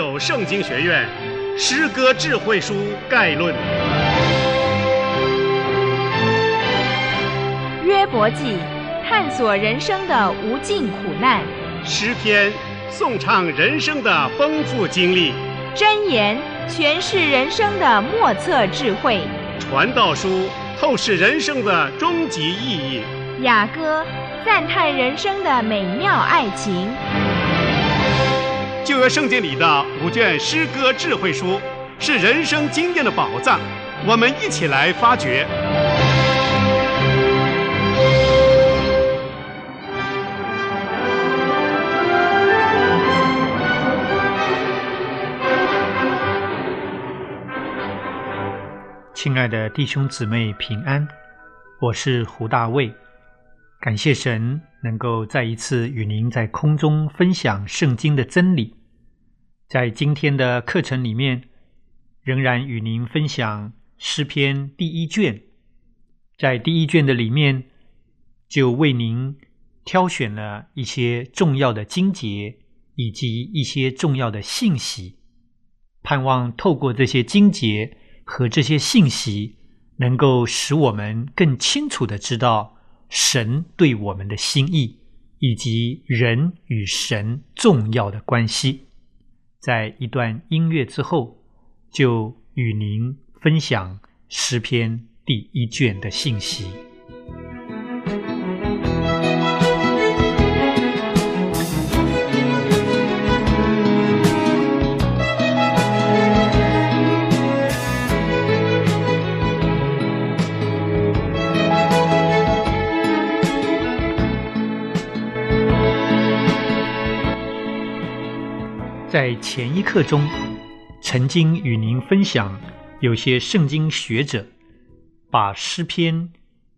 友圣经学院诗歌智慧书概论。 约伯记，探索人生的无尽苦难； 诗篇，颂唱人生的丰富经历； 箴言，诠释人生的莫测智慧； 传道书，透视人生的终极意义； 雅歌，赞叹人生的美妙爱情。 旧约圣经里的5卷诗歌智慧书是人生经验的宝藏，我们一起来发掘。 亲爱的弟兄姊妹平安，我是胡大卫，感谢神能够再一次与您在空中分享圣经的真理。在今天的课程里面，仍然与您分享诗篇第1卷。在第1卷的里面，就为您挑选了一些重要的经节以及一些重要的信息，盼望透过这些经节和这些信息，能够使我们更清楚地知道神对我们的心意，以及人与神重要的关系。在一段音乐之后，就与您分享诗篇第1卷的信息。在前一课中，曾经与您分享，有些圣经学者把诗篇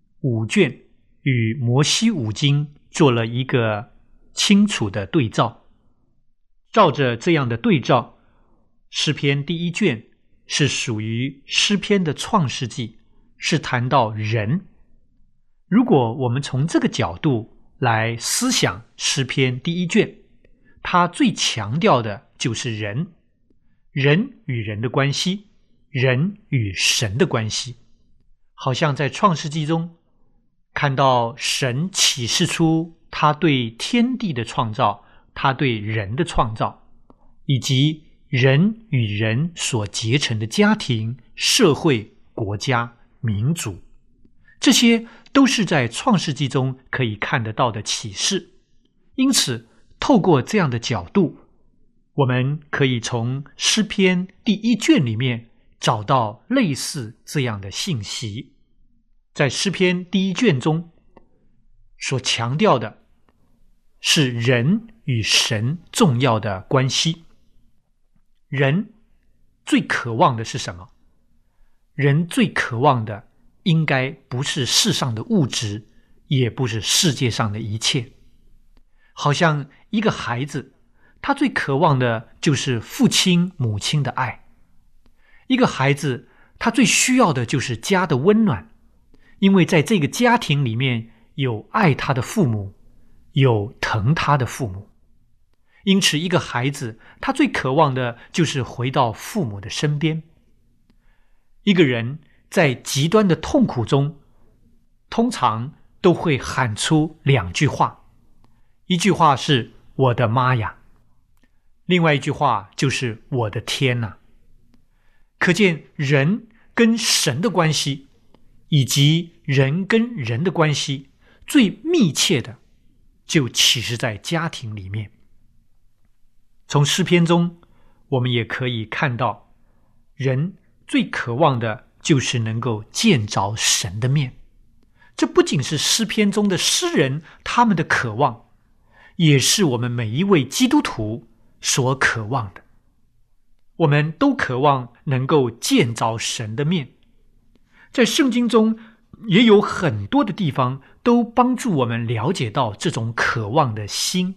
5卷与摩西五经做了一个清楚的对照。照着这样的对照，诗篇第1卷是属于诗篇的创世纪，是谈到人。如果我们从这个角度来思想诗篇第1卷，它最强调的就是人，人与人的关系，人与神的关系。好像在创世纪中看到神启示出他对天地的创造，他对人的创造，以及人与人所结成的家庭、社会、国家、民族，这些都是在创世纪中可以看得到的启示。因此透过这样的角度，我们可以从诗篇第1卷里面找到类似这样的信息。在诗篇第1卷中所强调的是人与神重要的关系。人最渴望的是什么？人最渴望的应该不是世上的物质，也不是世界上的一切。好像一个孩子，他最渴望的就是父亲母亲的爱。一个孩子，他最需要的就是家的温暖，因为在这个家庭里面有爱他的父母，有疼他的父母。因此一个孩子，他最渴望的就是回到父母的身边。一个人在极端的痛苦中，通常都会喊出2句话，一句话是我的妈呀，另外一句话就是我的天哪。可见人跟神的关系，以及人跟人的关系最密切的就启示在家庭里面。从诗篇中我们也可以看到，人最渴望的就是能够见着神的面。这不仅是诗篇中的诗人他们的渴望，也是我们每一位基督徒所渴望的。我们都渴望能够见着神的面。在圣经中也有很多的地方都帮助我们了解到这种渴望的心。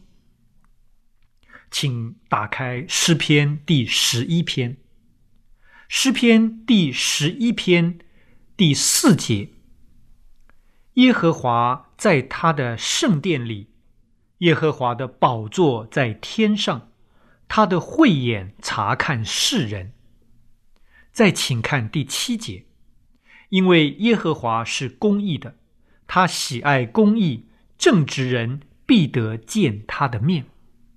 请打开诗篇第11篇。诗篇第11篇第4节，耶和华在他的圣殿里，耶和华的宝座在天上， 他的慧眼察看世人。再请看第7节，因为耶和华是公义的，他喜爱公义，正直人必得见他的面。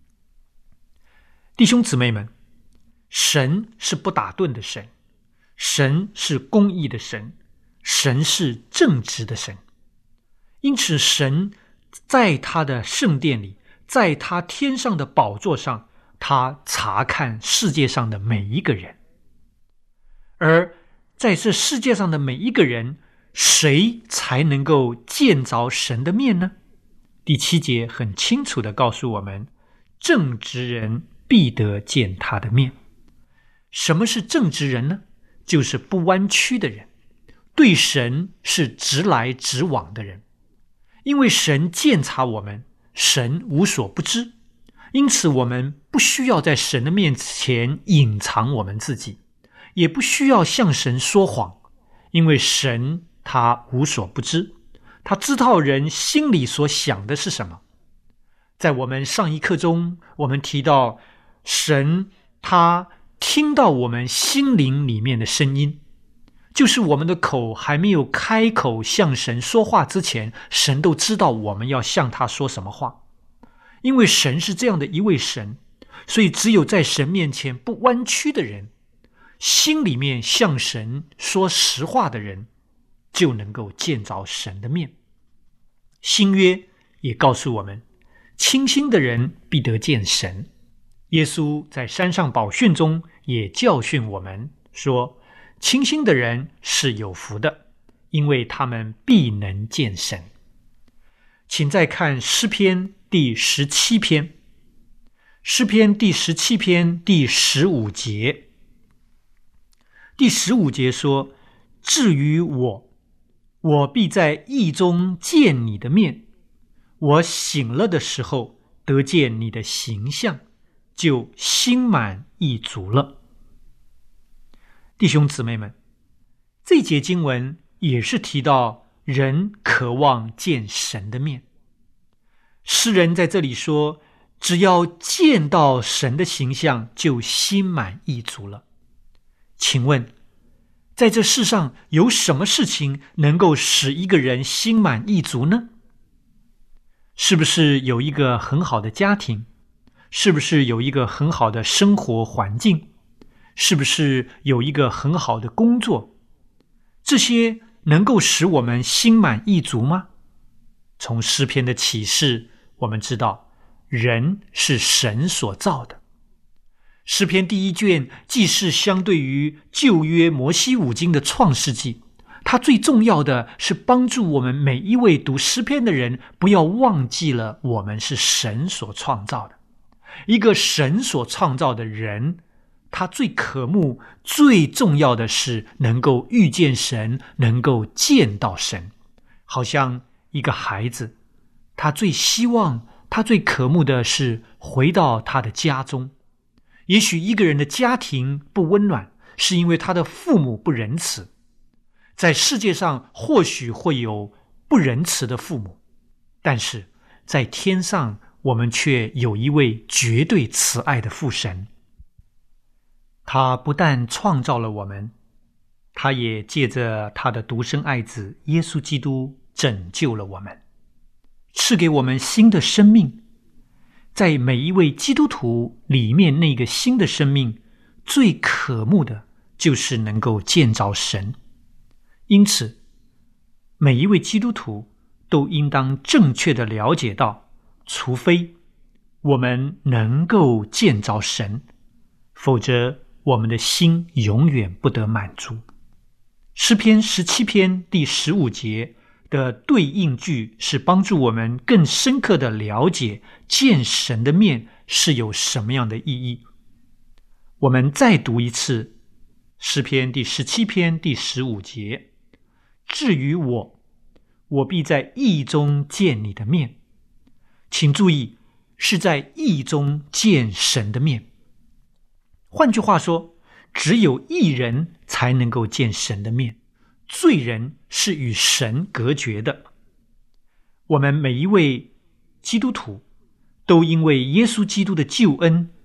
弟兄姊妹们，神是不打盹的神，神是公义的神，神是正直的神。因此神在他的圣殿里，在他天上的宝座上，他察看世界上的每一个人。而在这世界上的每一个人，谁才能够见着神的面呢？第7节很清楚地告诉我们，正直人必得见他的面。什么是正直人呢？就是不弯曲的人，对神是直来直往的人。因为神鉴察我们，神无所不知，因此我们不需要在神的面前隐藏我们自己，也不需要向神说谎，因为神他无所不知，他知道人心里所想的是什么。在我们上一课中，我们提到神他听到我们心灵里面的声音，就是我们的口还没有开口向神说话之前，神都知道我们要向他说什么话。因为神是这样的一位神，所以只有在神面前不弯曲的人，心里面向神说实话的人，就能够见着神的面。新约也告诉我们，清心的人必得见神。耶稣在山上宝训中也教训我们说，清心的人是有福的，因为他们必能见神。请再看诗篇第17篇，诗篇第17篇第15节。第15节说，至于我必在义中见你的面，我醒了的时候得见你的形象，就心满意足了。弟兄姊妹们，这节经文也是提到人渴望见神的面。诗人在这里说，只要见到神的形象，就心满意足了。请问，在这世上有什么事情能够使一个人心满意足呢？是不是有一个很好的家庭？是不是有一个很好的生活环境？是不是有一个很好的工作？这些能够使我们心满意足吗？从诗篇的启示，我们知道人是神所造的。诗篇第1卷既是相对于旧约摩西五经的创世纪，它最重要的是帮助我们每一位读诗篇的人不要忘记了我们是神所创造的。一个神所创造的人，他最渴慕最重要的是能够遇见神，能够见到神。好像一个孩子，他最希望他最渴慕的是回到他的家中。也许一个人的家庭不温暖，是因为他的父母不仁慈。在世界上或许会有不仁慈的父母，但是在天上我们却有一位绝对慈爱的父神。他不但创造了我们，他也借着他的独生爱子耶稣基督拯救了我们，赐给我们新的生命。在每一位基督徒里面，那个新的生命最渴慕的就是能够见着神。因此每一位基督徒都应当正确地了解到，除非我们能够见着神，否则我们的心永远不得满足。诗篇17篇第15节的对应句是帮助我们更深刻地了解见神的面是有什么样的意义。我们再读一次诗篇第17篇第15节，至于我必在义中见你的面。请注意，是在义中见神的面。换句话说，只有义人才能够见神的面，罪人是与神隔绝的。我们每一位基督徒都因为耶稣基督的救恩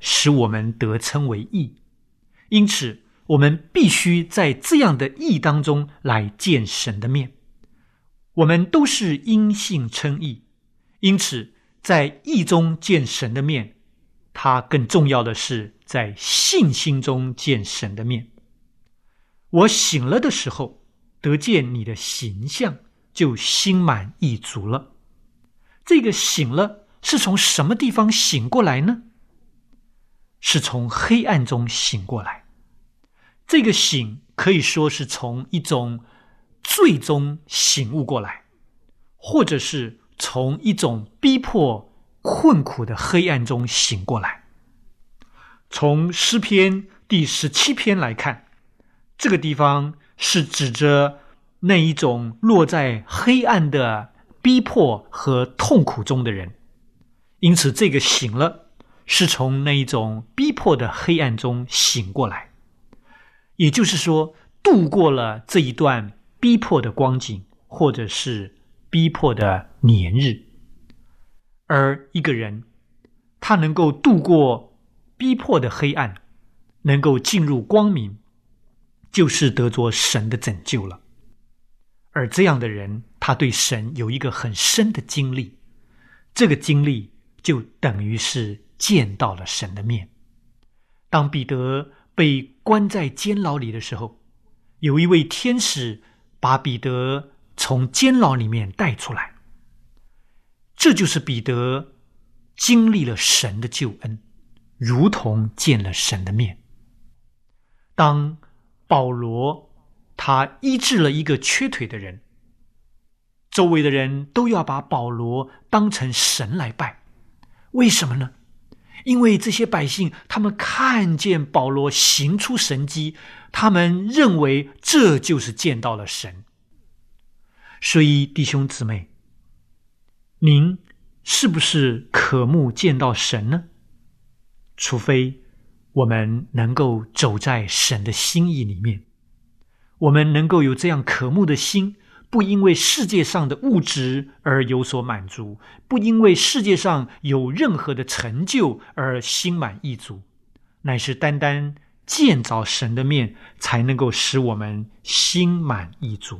使我们得称为义。因此我们必须在这样的义当中来见神的面。我们都是因信称义，因此在义中见神的面，它更重要的是在信心中见神的面。我醒了的时候，得见你的形象，就心满意足了。这个醒了是从什么地方醒过来呢？是从黑暗中醒过来。这个醒可以说是从一种最终醒悟过来，或者是从一种逼迫困苦的黑暗中醒过来。从诗篇第17篇来看，这个地方是指着那一种落在黑暗的逼迫和痛苦中的人，因此这个醒了是从那一种逼迫的黑暗中醒过来，也就是说度过了这一段逼迫的光景，或者是逼迫的年日。而一个人他能够度过逼迫的黑暗，能够进入光明，就是得着神的拯救了。而这样的人，他对神有一个很深的经历，这个经历就等于是见到了神的面。当彼得被关在监牢里的时候，有一位天使把彼得从监牢里面带出来，这就是彼得经历了神的救恩，如同见了神的面。当保罗他医治了一个缺腿的人，周围的人都要把保罗当成神来拜。为什么呢？因为这些百姓他们看见保罗行出神迹，他们认为这就是见到了神。所以弟兄姊妹，您是不是渴慕见到神呢？除非我们能够走在神的心意里面，我们能够有这样渴慕的心，不因为世界上的物质而有所满足，不因为世界上有任何的成就而心满意足，乃是单单见着神的面，才能够使我们心满意足。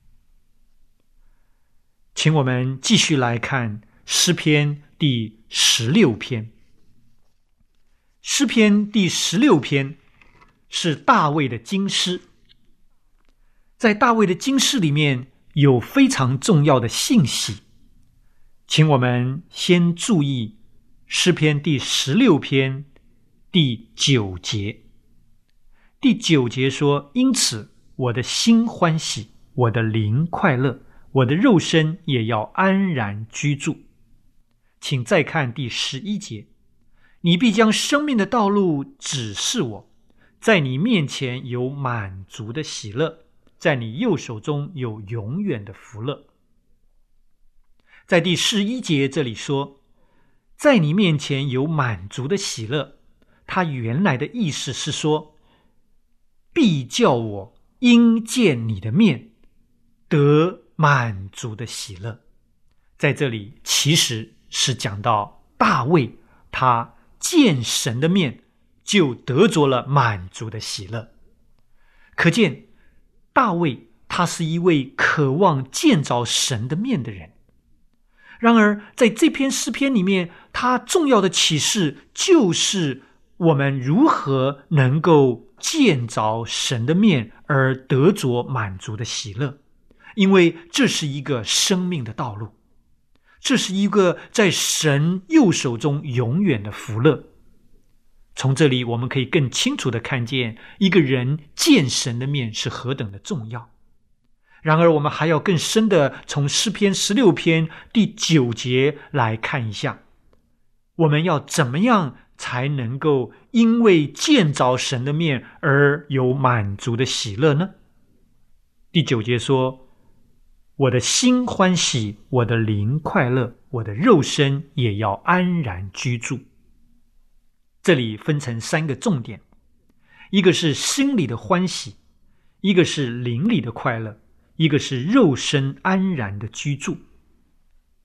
请我们继续来看诗篇第16篇。诗篇第16篇是大卫的经诗，在大卫的经诗里面有非常重要的信息，请我们先注意诗篇第16篇第9节。第9节说：因此我的心欢喜，我的灵快乐，我的肉身也要安然居住。请再看第11节：你必将生命的道路指示我，在你面前有满足的喜乐，在你右手中有永远的福乐。在第11节这里说，在你面前有满足的喜乐，它原来的意思是说，必叫我因见你的面得满足的喜乐。在这里其实是讲到大卫他见神的面就得着了满足的喜乐。可见大卫他是一位渴望见着神的面的人。然而在这篇诗篇里面，他重要的启示就是我们如何能够见着神的面而得着满足的喜乐，因为这是一个生命的道路，这是一个在神右手中永远的福乐。从这里我们可以更清楚地看见一个人见神的面是何等的重要。然而我们还要更深地从诗篇16篇第9节来看一下，我们要怎么样才能够因为见着神的面而有满足的喜乐呢？第9节说，我的心欢喜，我的灵快乐，我的肉身也要安然居住。这里分成3个重点，一个是心里的欢喜，一个是灵里的快乐，一个是肉身安然的居住。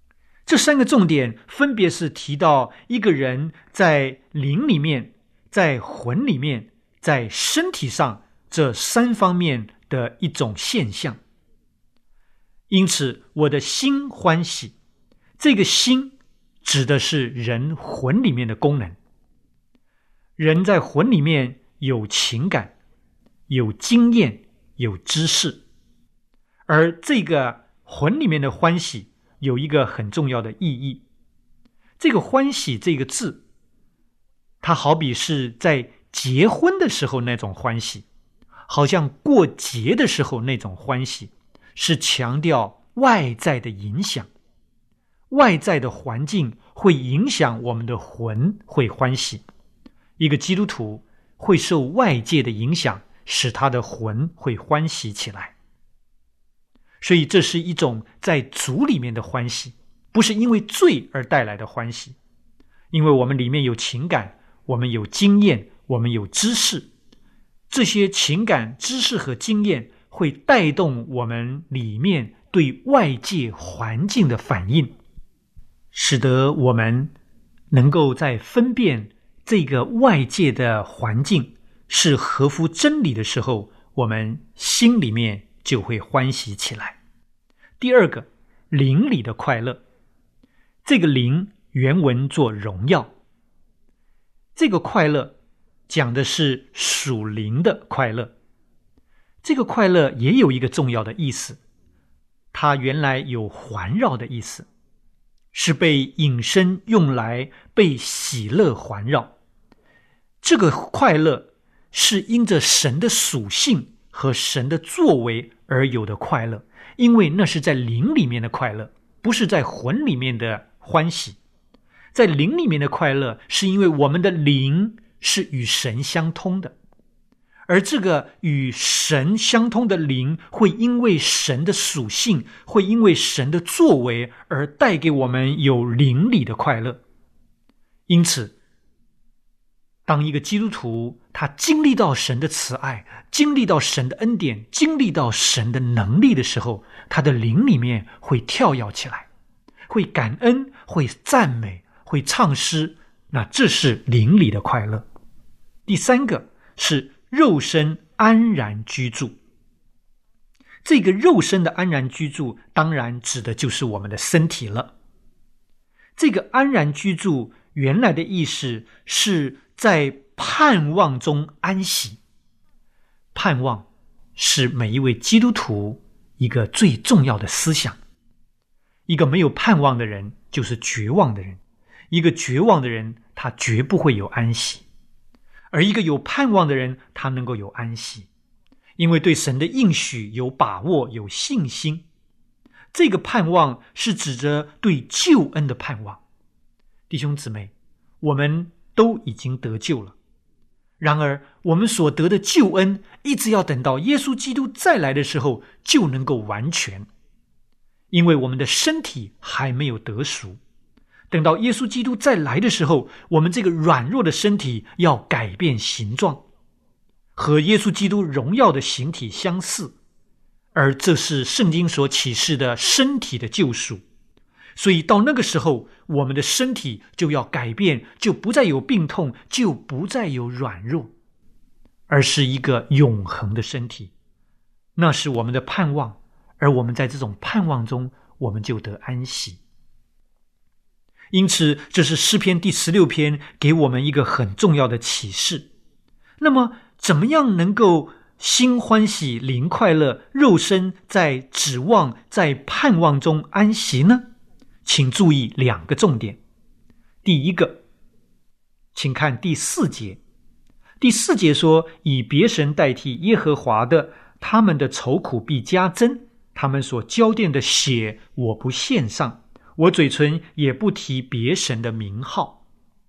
这3个重点分别是提到一个人在灵里面、在魂里面、在身体上这3方面的一种现象。因此我的心欢喜，这个心指的是人魂里面的功能。人在魂里面有情感、有经验、有知识，而这个魂里面的欢喜有一个很重要的意义。这个欢喜这个字，它好比是在结婚的时候那种欢喜，好像过节的时候那种欢喜，是强调外在的影响。外在的环境会影响我们的魂会欢喜。一个基督徒会受外界的影响，使他的魂会欢喜起来。所以这是一种在主里面的欢喜，不是因为罪而带来的欢喜。因为我们里面有情感，我们有经验，我们有知识，这些情感、知识和经验会带动我们里面对外界环境的反应，使得我们能够在分辨这个外界的环境是合乎真理的时候，我们心里面就会欢喜起来。第二个，灵里的快乐。这个灵原文做荣耀，这个快乐讲的是属灵的快乐。这个快乐也有一个重要的意思，它原来有环绕的意思，是被引申用来被喜乐环绕。这个快乐是因着神的属性和神的作为而有的快乐，因为那是在灵里面的快乐，不是在魂里面的欢喜。在灵里面的快乐是因为我们的灵是与神相通的，而这个与神相通的灵会因为神的属性，会因为神的作为而带给我们有灵里的快乐。因此当一个基督徒他经历到神的慈爱，经历到神的恩典，经历到神的能力的时候，他的灵里面会跳跃起来，会感恩，会赞美，会唱诗，那这是灵里的快乐。第三个是肉身安然居住。这个肉身的安然居住当然指的就是我们的身体了。这个安然居住原来的意思是在盼望中安息。盼望是每一位基督徒一个最重要的思想。一个没有盼望的人就是绝望的人，一个绝望的人他绝不会有安息，而一个有盼望的人他能够有安息，因为对神的应许有把握，有信心。这个盼望是指着对救恩的盼望。弟兄姊妹，我们都已经得救了，然而我们所得的救恩一直要等到耶稣基督再来的时候就能够完全，因为我们的身体还没有得赎。等到耶稣基督再来的时候，我们这个软弱的身体要改变形状，和耶稣基督荣耀的形体相似，而这是圣经所启示的身体的救赎。所以到那个时候，我们的身体就要改变，就不再有病痛，就不再有软弱，而是一个永恒的身体。那是我们的盼望，而我们在这种盼望中，我们就得安息。因此这是诗篇第16篇给我们一个很重要的启示。那么怎么样能够心欢喜灵快乐，肉身在指望在盼望中安息呢？请注意2个重点。第一个，请看第4节。第4节说，以别神代替耶和华的，他们的愁苦必加增，他们所浇奠的血我不献上，我嘴唇也不提别神的名号。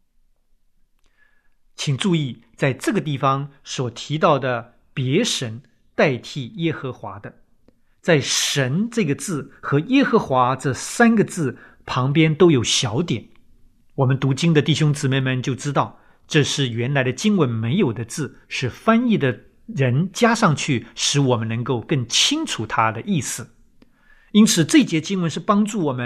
请注意在这个地方所提到的别神代替耶和华的，在神这个字和耶和华这3个字旁边都有小点。我们读经的弟兄姊妹们就知道，这是原来的经文没有的字，是翻译的人加上去，使我们能够更清楚它的意思。因此这节经文是帮助我们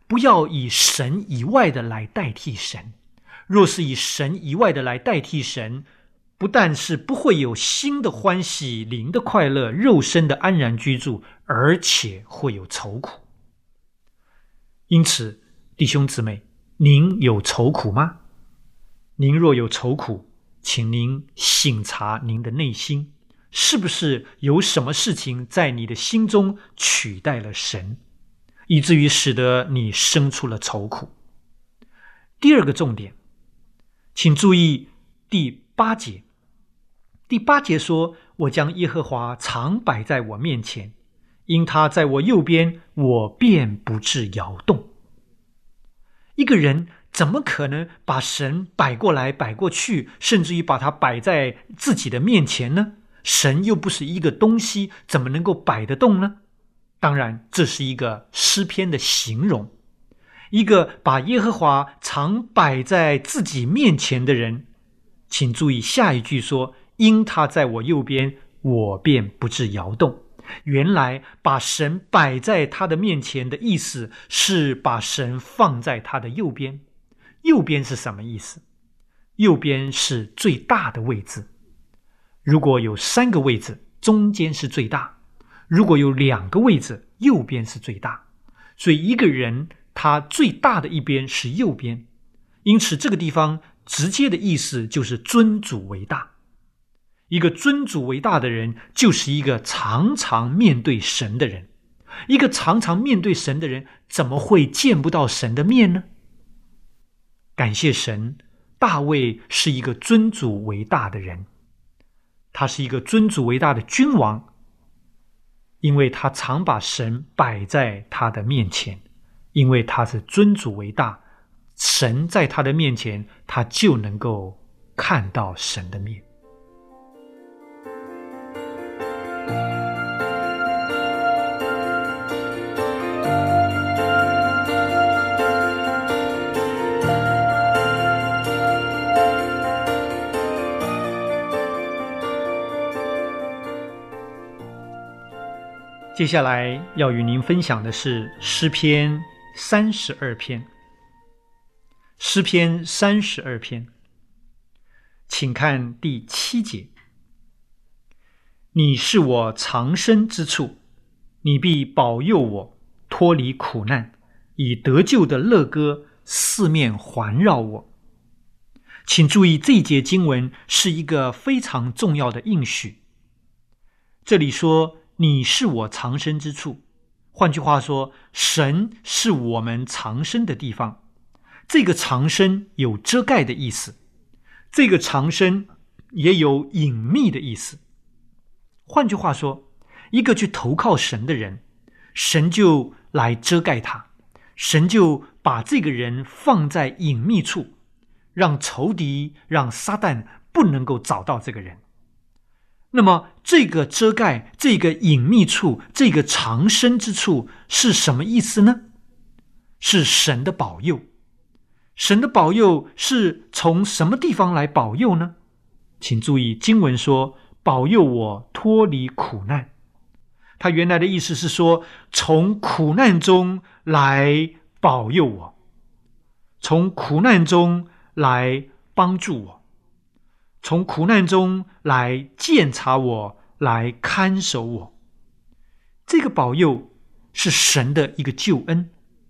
不要以神以外的来代替神。若是以神以外的来代替神，不但是不会有心的欢喜、灵的快乐、肉身的安然居住，而且会有愁苦。因此，弟兄姊妹，您有愁苦吗？您若有愁苦，请您省察您的内心，是不是有什么事情在你的心中取代了神，以至于使得你生出了愁苦。第二个重点，请注意第8节。第8节说，我将耶和华常摆在我面前，因他在我右边，我便不致摇动。一个人怎么可能把神摆过来摆过去，甚至于把它摆在自己的面前呢？神又不是一个东西，怎么能够摆得动呢？当然，这是一个诗篇的形容。一个把耶和华常摆在自己面前的人，请注意下一句说，因他在我右边，我便不致摇动。原来把神摆在他的面前的意思是把神放在他的右边。右边是什么意思？右边是最大的位置。如果有3个位置，中间是最大；如果有2个位置，右边是最大。所以一个人他最大的一边是右边，因此这个地方直接的意思就是尊主为大。一个尊主为大的人，就是一个常常面对神的人。一个常常面对神的人，怎么会见不到神的面呢？感谢神，大卫是一个尊主为大的人，他是一个尊主为大的君王，因为他常把神摆在他的面前，因为他是尊主为大，神在他的面前，他就能够看到神的面。接下来要与您分享的是诗篇32篇。诗篇32篇，请看第7节。你是我藏身之处，你必保佑我脱离苦难，以得救的乐歌四面环绕我。请注意，这一节经文是一个非常重要的应许。这里说你是我藏身之处，换句话说，神是我们藏身的地方。这个藏身有遮盖的意思，这个藏身也有隐秘的意思。换句话说，一个去投靠神的人，神就来遮盖他，神就把这个人放在隐秘处，让仇敌、让撒旦不能够找到这个人。那么这个遮盖、这个隐秘处、这个藏身之处是什么意思呢？是神的保佑。神的保佑是从什么地方来保佑呢？请注意，经文说保佑我脱离苦难。他原来的意思是说，从苦难中来保佑我，从苦难中来帮助我，从苦难中来鉴察我，来看守我。这个保佑是神的一个救恩。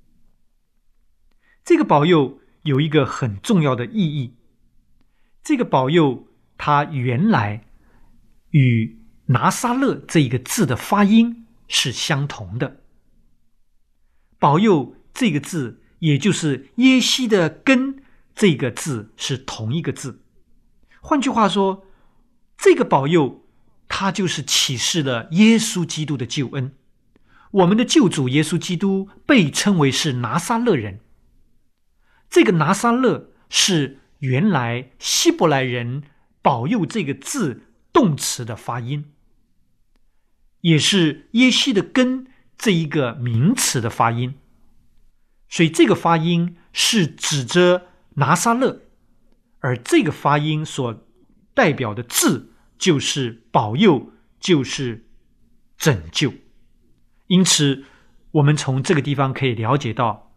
这个保佑有一个很重要的意义，这个保佑它原来与拿撒勒这一个字的发音是相同的。保佑这个字，也就是耶西的根这个字是同一个字。换句话说，这个保佑它就是启示了耶稣基督的救恩。我们的救主耶稣基督被称为是拿撒勒人。这个拿撒勒是原来希伯来人保佑这个字动词的发音，也是耶西的根这一个名词的发音。所以这个发音是指着拿撒勒，而这个发音所代表的字就是保佑，就是拯救。因此我们从这个地方可以了解到，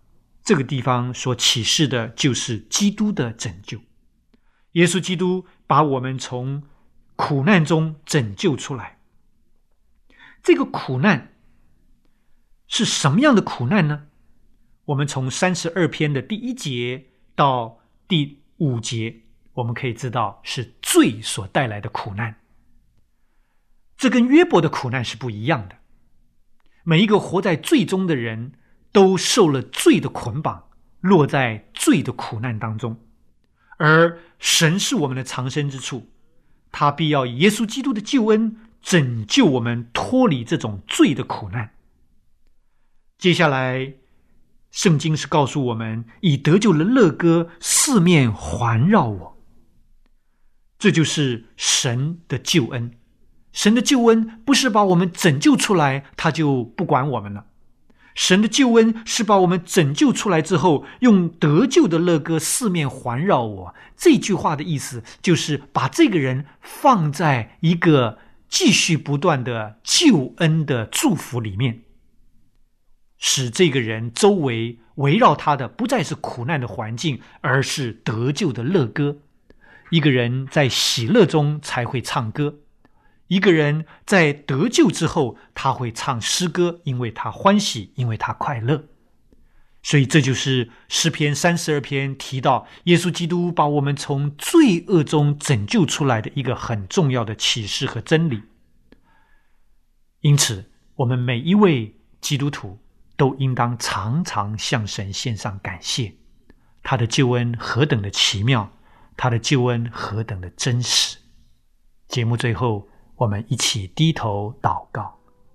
这个地方所启示的就是基督的拯救。耶稣基督把我们从苦难中拯救出来。这个苦难是什么样的苦难呢？我们从32篇的第1节到第5节，我们可以知道是罪所带来的苦难。这跟约伯的苦难是不一样的。每一个活在罪中的人都受了罪的捆绑，落在罪的苦难当中。而神是我们的藏身之处，他必要以耶稣基督的救恩拯救我们脱离这种罪的苦难。接下来圣经是告诉我们，以得救的乐歌四面环绕我。这就是神的救恩。神的救恩不是把我们拯救出来他就不管我们了，神的救恩是把我们拯救出来之后，用得救的乐歌四面环绕我。这句话的意思就是把这个人放在一个继续不断的救恩的祝福里面，使这个人周围围绕他的不再是苦难的环境，而是得救的乐歌。一个人在喜乐中才会唱歌，一个人在得救之后他会唱诗歌，因为他欢喜，因为他快乐。所以这就是诗篇32篇提到耶稣基督把我们从罪恶中拯救出来的一个很重要的启示和真理。因此我们每一位基督徒都应当常常向神献上感谢，他的救恩何等的奇妙，他的救恩何等的真实。节目最后我们一起低头祷告。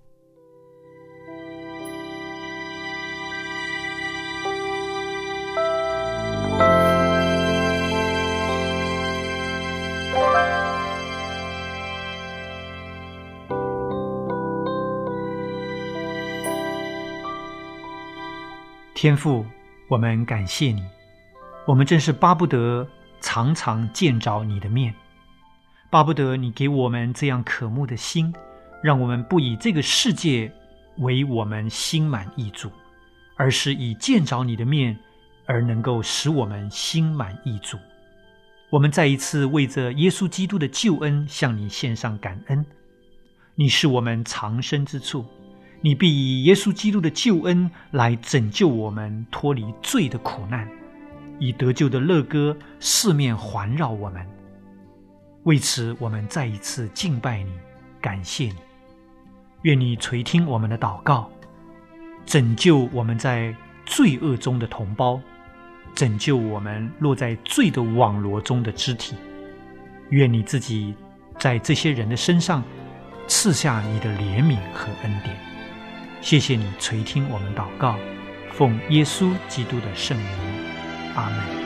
天父，我们感谢你，我们真是巴不得常常见着你的面，巴不得你给我们这样渴慕的心，让我们不以这个世界为我们心满意足，而是以见着你的面而能够使我们心满意足。我们再一次为着耶稣基督的救恩向你献上感恩。你是我们藏身之处，你必以耶稣基督的救恩来拯救我们脱离罪的苦难，以得救的乐歌四面环绕我们。为此我们再一次敬拜你，感谢你。愿你垂听我们的祷告，拯救我们在罪恶中的同胞，拯救我们落在罪的网罗中的肢体。愿你自己在这些人的身上赐下你的怜悯和恩典。谢谢你垂听我们祷告，奉耶稣基督的圣名，阿们。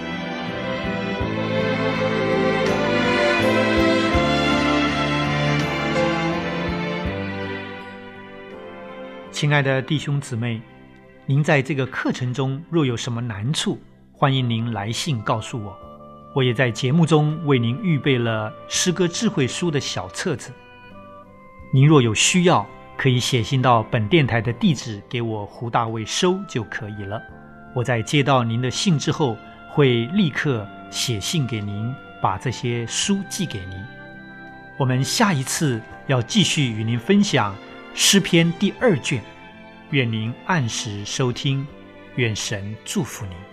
亲爱的弟兄姊妹，您在这个课程中若有什么难处，欢迎您来信告诉我。我也在节目中为您预备了诗歌智慧书的小册子，您若有需要，可以写信到本电台的地址给我胡大卫收就可以了。我在接到您的信之后，会立刻写信给您，把这些书寄给您。我们下一次要继续与您分享诗篇第2卷，愿您按时收听，愿神祝福您。